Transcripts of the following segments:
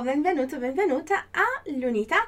Ciao, benvenuto, benvenuta all'unità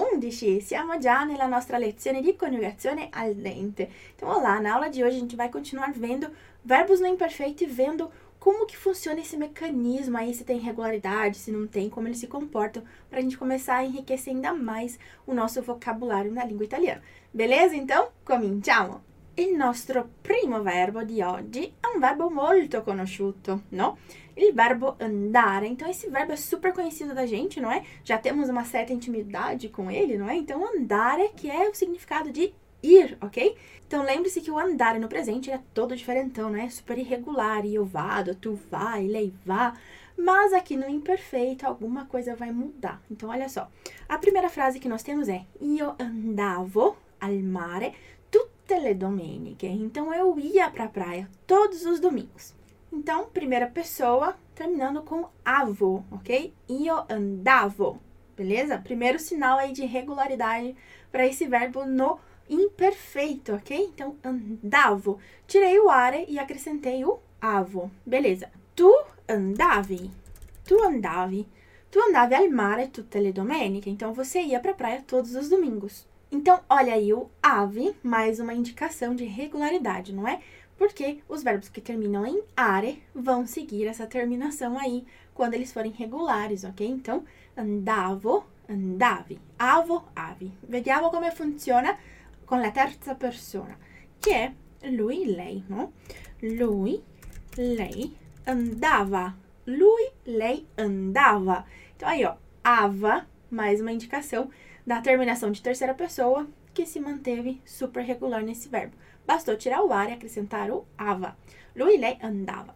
11. Siamo già nella nostra lezione di coniugazione al dente. Então, olá, na aula de hoje a gente vai continuar vendo verbos no imperfeito e vendo como que funciona esse mecanismo aí, se tem regularidade, se não tem, como eles se comportam, para a gente começar a enriquecer ainda mais o nosso vocabulário na língua italiana. Beleza? Então, cominciamo! Il nostro primo verbo di oggi è un verbo molto conosciuto, no? Il verbo andare. Então, esse verbo é super conhecido da gente, não é? Já temos uma certa intimidade com ele, não é? Então, andare, que é o significado de ir, ok? Então, lembre-se que o andare no presente é todo diferentão, né? Super irregular, io vado, tu vai, lei vá. Mas aqui no imperfeito, alguma coisa vai mudar. Então, olha só. A primeira frase que nós temos é io andavo al mare tutte le domeniche. Então, eu ia pra praia todos os domingos. Então, primeira pessoa, terminando com avo, ok? Io andavo, beleza? Primeiro sinal aí de regularidade para esse verbo no imperfeito, ok? Então, andavo. Tirei o are e acrescentei o avo, beleza? Tu andavi. Tu andavi. Tu andavi al mare tutte le domeniche. Então, você ia pra praia todos os domingos. Então, olha aí o ave, mais uma indicação de regularidade, não é? Porque os verbos que terminam em are vão seguir essa terminação aí quando eles forem regulares, ok? Então, andavo, andavi, avo, avi. Vediamo come funziona con la terza persona, che è lui, lei, no? Lui, lei, andava. Lui, lei, andava. Então, aí, ó, ava, mais uma indicação da terminação de terceira pessoa que se manteve super regular nesse verbo. Bastou tirar o are e acrescentar o ava. Lui, lei, andava.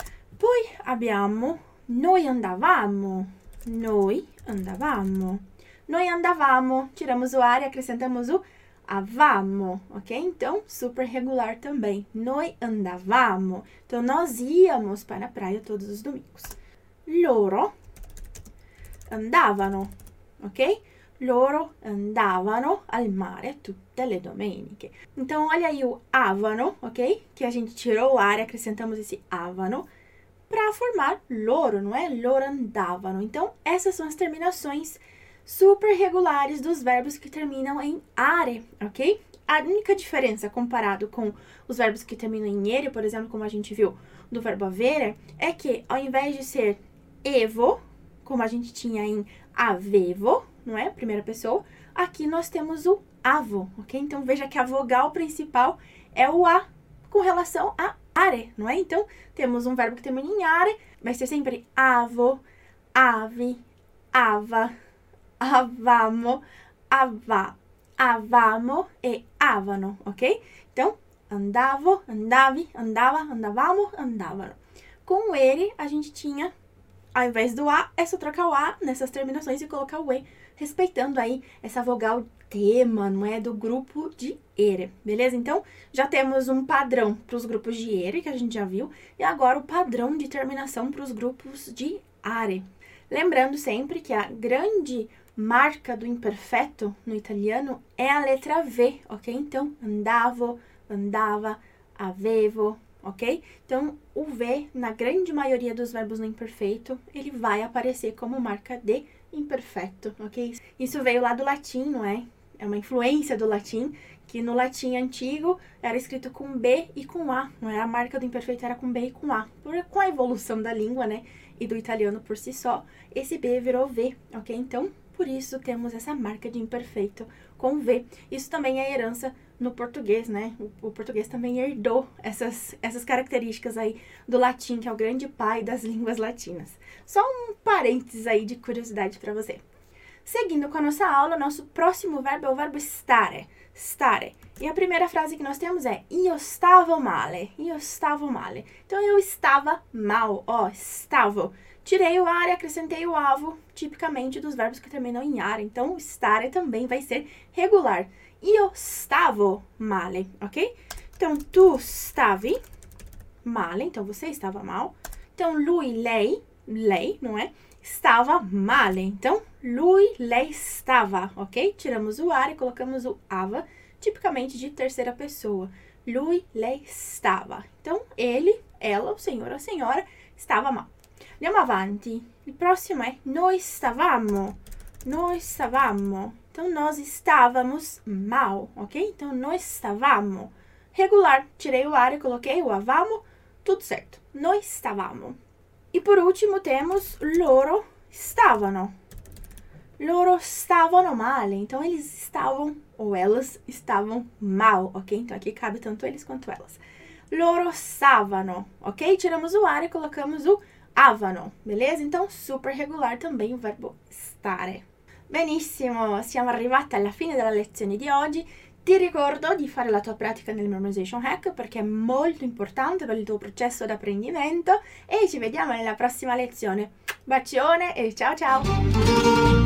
Poi abbiamo noi andavamo. Noi andavamo. Noi andavamo. Tiramos o are e acrescentamos o avamo, ok? Então, super regular também. Noi andavamo. Então, nós íamos para a praia todos os domingos. Loro andavano, ok? Loro andavano al mare tutte le domeniche. Então, olha aí o avano, ok? Que a gente tirou o ar e acrescentamos esse avano para formar loro, não é? Loro andavano. Então, essas são as terminações super regulares dos verbos que terminam em are, ok? A única diferença comparado com os verbos que terminam em ere, por exemplo, como a gente viu do verbo avere, é que ao invés de ser evo, como a gente tinha em avevo, não é? Primeira pessoa. Aqui nós temos o avo, ok? Então, veja que a vogal principal é o a com relação a are, não é? Então, temos um verbo que termina em are, vai ser sempre avo, ave, ava, avamo, avá, avamo e avano, ok? Então, andavo, andavi, andava, andavamo, andavano. Com ele, a gente tinha, ao invés do a, é só trocar o a nessas terminações e colocar o e, respeitando aí essa vogal tema, não é? Do grupo de ere, beleza? Então, já temos um padrão para os grupos de ere, que a gente já viu, e agora o padrão de terminação para os grupos de are. Lembrando sempre que a grande marca do imperfeito no italiano é a letra V, ok? Então, andavo, andava, avevo, ok? Então, o V, na grande maioria dos verbos no imperfeito, ele vai aparecer como marca de imperfeito, ok? Isso veio lá do latim, não é? É uma influência do latim, que no latim antigo era escrito com B e com A, não é? A marca do imperfeito era com B e com A. Com a evolução da língua, né? E do italiano por si só, esse B virou V, ok? Então, por isso temos essa marca de imperfeito com V. Isso também é herança no português, né? O português também herdou essas características aí do latim, que é o grande pai das línguas latinas. Só um parênteses aí de curiosidade para você. Seguindo com a nossa aula, nosso próximo verbo é o verbo stare. Stare. E a primeira frase que nós temos é io stavo male. Io stavo male. Então, eu estava mal. Ó, stavo. Tirei o are e acrescentei o avo, tipicamente dos verbos que terminam em are. Então, o stare também vai ser regular. Io stavo male, ok? Então, tu stavi male. Então, você estava mal. Então, lui, lei, não é? Estava male. Então, lui, lei, stava, ok? Tiramos o are e colocamos o ava, tipicamente de terceira pessoa. Lui, lei, stava. Então, ele, ela, o senhor, a senhora, estava mal. Andiamo avanti. Il prossimo é nós stavamo. Nós stavamo. Então, nós estávamos mal, ok? Então, nós stavamo. Regular. Tirei o ar e coloquei o avamo. Tudo certo. Nós stavamo. E por último temos loro stavano. Loro stavano male. Então, eles estavam ou elas estavam mal, ok? Então, aqui cabe tanto eles quanto elas. Loro stavano, ok? Tiramos o ar e colocamos o avano, beleza? Então, super regular também o verbo stare. Benissimo, siamo arrivati alla fine della lezione di oggi. Ti ricordo di fare la tua pratica nel Memorization Hack perché è molto importante per il tuo processo d'apprendimento e ci vediamo nella prossima lezione. Bacione e ciao ciao!